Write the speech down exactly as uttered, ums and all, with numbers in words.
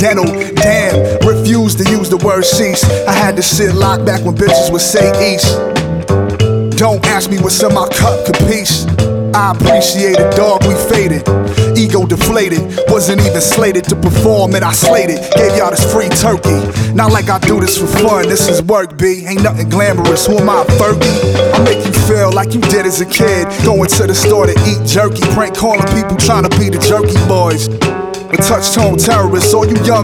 dental. Damn, refused to use the word sheesh. I had this shit locked back when bitches would say eesh. Don't ask me what's in my cup, capiche? I appreciate it, dog, we faded. Ego deflated, wasn't even slated to perform and I slayed it. Gave y'all this free turkey. Not like I do this for fun, this is work, B. Ain't nothing glamorous, who am I, Fergie? I make you feel like you did as a kid. Going to the store to eat jerky. Prank calling people trying to be the jerky boys. A touch-tone terrorist, all you young